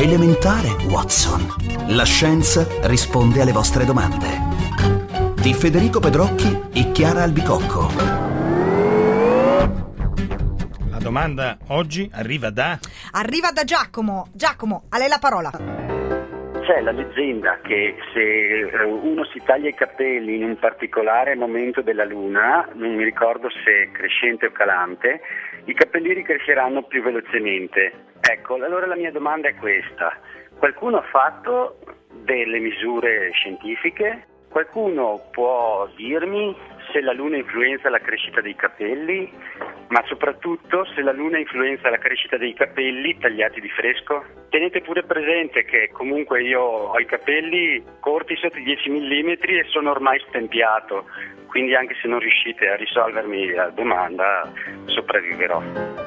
Elementare, Watson. La scienza risponde alle vostre domande. Di Federico Pedrocchi e Chiara Albicocco. La domanda oggi arriva da Giacomo. Giacomo, a lei la parola. C'è la leggenda che se uno si taglia i capelli in un particolare momento della luna, non mi ricordo se crescente o calante, i capelli ricresceranno più velocemente. Ecco, allora la mia domanda è questa: qualcuno ha fatto delle misure scientifiche? Qualcuno può dirmi se la luna influenza la crescita dei capelli, ma soprattutto se la luna influenza la crescita dei capelli tagliati di fresco? Tenete pure presente che comunque io ho i capelli corti sotto i 10 mm e sono ormai stempiato, quindi anche se non riuscite a risolvermi la domanda, sopravviverò.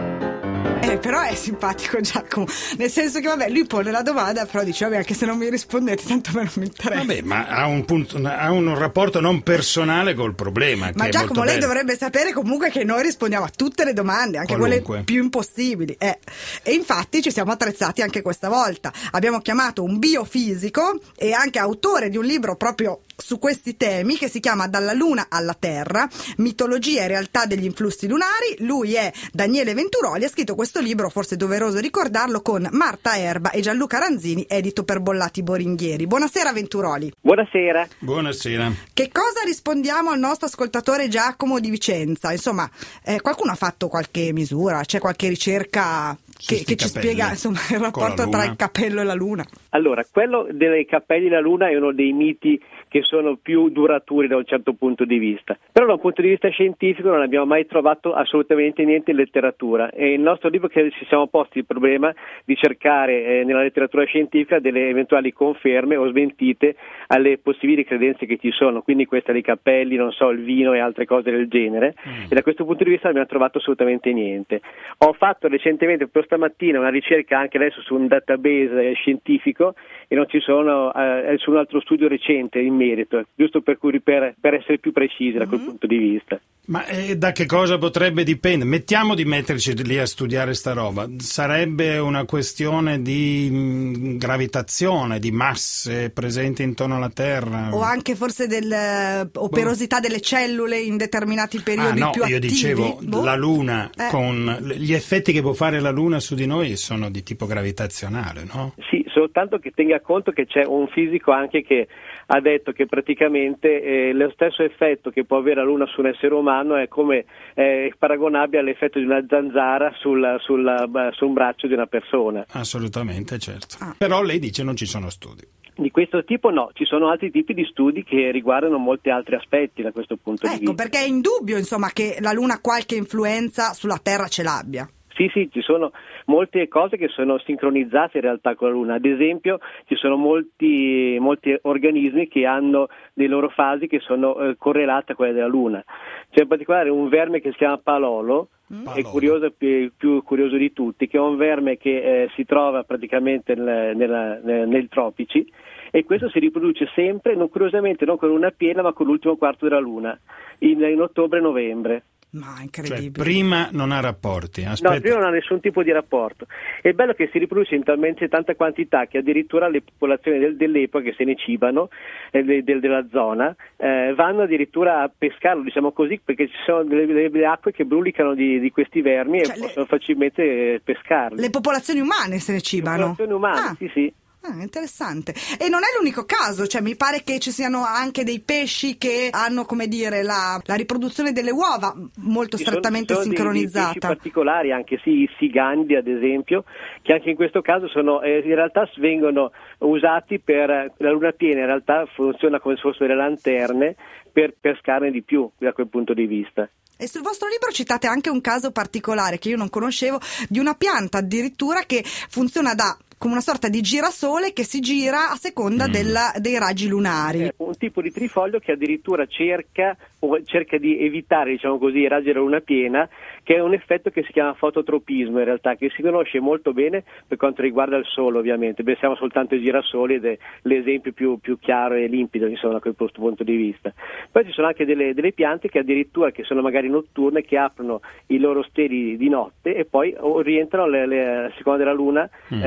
Però è simpatico Giacomo, nel senso che vabbè, lui pone la domanda, però dice vabbè, anche se non mi rispondete tanto a me non mi interessa. Vabbè, ma ha un rapporto non personale col problema. Ma che Giacomo, è molto lei bello. dovrebbe sapere comunque che noi rispondiamo a tutte le domande, anche Qualunque. quelle più impossibili. E infatti ci siamo attrezzati anche questa volta. Abbiamo chiamato un biofisico e anche autore di un libro proprio su questi temi che si chiama Dalla Luna alla Terra, mitologia e realtà degli influssi lunari. Lui è Daniele Venturoli, ha scritto questo libro, forse è doveroso ricordarlo, con Marta Erba e Gianluca Ranzini, edito per Bollati Boringhieri. Buonasera Venturoli. Buonasera. Buonasera. Che cosa rispondiamo al nostro ascoltatore Giacomo di Vicenza? Insomma, qualcuno ha fatto qualche misura? C'è qualche ricerca che ci capelli, spiega insomma il rapporto tra il capello e la luna? Allora, quello dei capelli e la luna è uno dei miti che sono più duraturi da un certo punto di vista. Però da un punto di vista scientifico non abbiamo mai trovato assolutamente niente in letteratura, e il nostro libro che ci siamo posti il problema di cercare nella letteratura scientifica delle eventuali conferme o smentite alle possibili credenze che ci sono, quindi questa dei capelli, non so, il vino e altre cose del genere, e da questo punto di vista non abbiamo trovato assolutamente niente. Ho fatto recentemente, proprio stamattina, una ricerca anche adesso su un database scientifico e non ci sono nessun altro studio recente in merito, giusto per essere più precisi da quel punto di vista. Ma da che cosa potrebbe dipendere? Mettiamo di metterci lì a studiare sta roba. Sarebbe una questione di gravitazione, di masse presenti intorno alla Terra? O anche forse dell'operosità delle cellule in determinati periodi più attivi? Io dicevo, la Luna, con gli effetti che può fare la Luna su di noi sono di tipo gravitazionale, no? Sì, soltanto che tenga conto che c'è un fisico anche che ha detto che praticamente lo stesso effetto che può avere la Luna su un essere umano è paragonabile all'effetto di una zanzara su un braccio di una persona. Assolutamente, certo. Però lei dice non ci sono studi. Di questo tipo no, ci sono altri tipi di studi che riguardano molti altri aspetti da questo punto di vista. Ecco, perché è indubbio insomma che la Luna qualche influenza sulla Terra ce l'abbia. Sì, ci sono molte cose che sono sincronizzate in realtà con la Luna. Ad esempio, ci sono molti organismi che hanno le loro fasi che sono correlate a quelle della Luna. C'è in particolare un verme che si chiama Palolo, è curioso, più curioso di tutti, che è un verme che si trova praticamente nei tropici, e questo si riproduce sempre, curiosamente non con una piena, ma con l'ultimo quarto della Luna, in ottobre e novembre. Ma incredibile. Cioè, prima non ha rapporti. No, prima non ha nessun tipo di rapporto. È bello che si riproduce in talmente tanta quantità che addirittura le popolazioni dell'epoca che se ne cibano della zona vanno addirittura a pescarlo, diciamo così, perché ci sono delle acque che brulicano di questi vermi, e possono facilmente pescarli. Le popolazioni umane se ne cibano? Le popolazioni umane, sì. Interessante. E non è l'unico caso, cioè mi pare che ci siano anche dei pesci che hanno, come dire, la riproduzione delle uova molto strettamente sincronizzata. Dei pesci particolari, anche i sigandi ad esempio, che anche in questo caso in realtà vengono usati per la luna piena, in realtà funziona come se fossero delle lanterne per pescarne di più da quel punto di vista. E sul vostro libro citate anche un caso particolare che io non conoscevo, di una pianta addirittura che funziona come una sorta di girasole che si gira a seconda dei raggi lunari. È un tipo di trifoglio che addirittura cerca di evitare, diciamo così, i raggi della luna piena, che è un effetto che si chiama fototropismo in realtà, che si conosce molto bene per quanto riguarda il sole, ovviamente. Pensiamo soltanto ai girasoli ed è l'esempio più chiaro e limpido, insomma, da quel punto di vista. Poi ci sono anche delle piante che addirittura, che sono magari notturne, che aprono i loro steli di notte e poi rientrano a seconda della luna le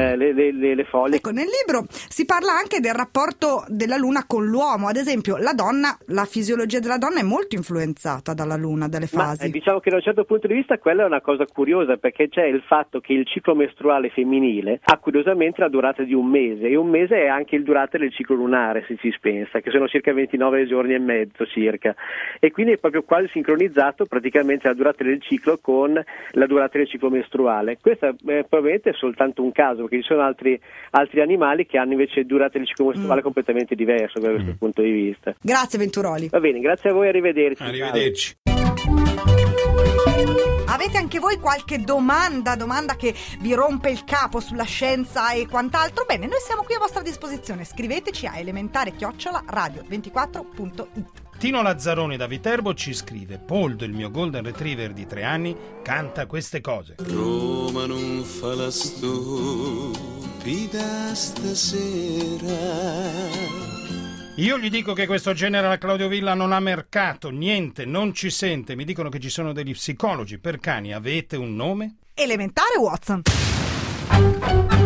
le foglie. Ecco, nel libro si parla anche del rapporto della Luna con l'uomo. Ad esempio, la fisiologia della donna è molto influenzata dalla Luna, dalle fasi. Diciamo che da un certo punto di vista quella è una cosa curiosa, perché c'è il fatto che il ciclo mestruale femminile ha curiosamente la durata di un mese, e un mese è anche il durata del ciclo lunare, se ci si pensa, che sono circa 29 giorni e mezzo circa, e quindi è proprio quasi sincronizzato praticamente la durata del ciclo con la durata del ciclo mestruale. Questo probabilmente è soltanto un caso, perché ci sono altri animali che hanno invece durata del ciclo mestruale completamente diverso da questo punto di vista. Grazie Venturoli. Va bene, grazie a voi, arrivederci. Arrivederci. Avete anche voi qualche domanda che vi rompe il capo sulla scienza e quant'altro? Bene, noi siamo qui a vostra disposizione. Scriveteci a elementare@radio24.it. Tino Lazzaroni da Viterbo ci scrive: Poldo, il mio golden retriever di 3 anni, canta queste cose. Roma non fa la stupida stasera. Io gli dico che questo General Claudio Villa non ha mercato, niente, non ci sente. Mi dicono che ci sono degli psicologi per cani. Avete un nome? Elementare Watson.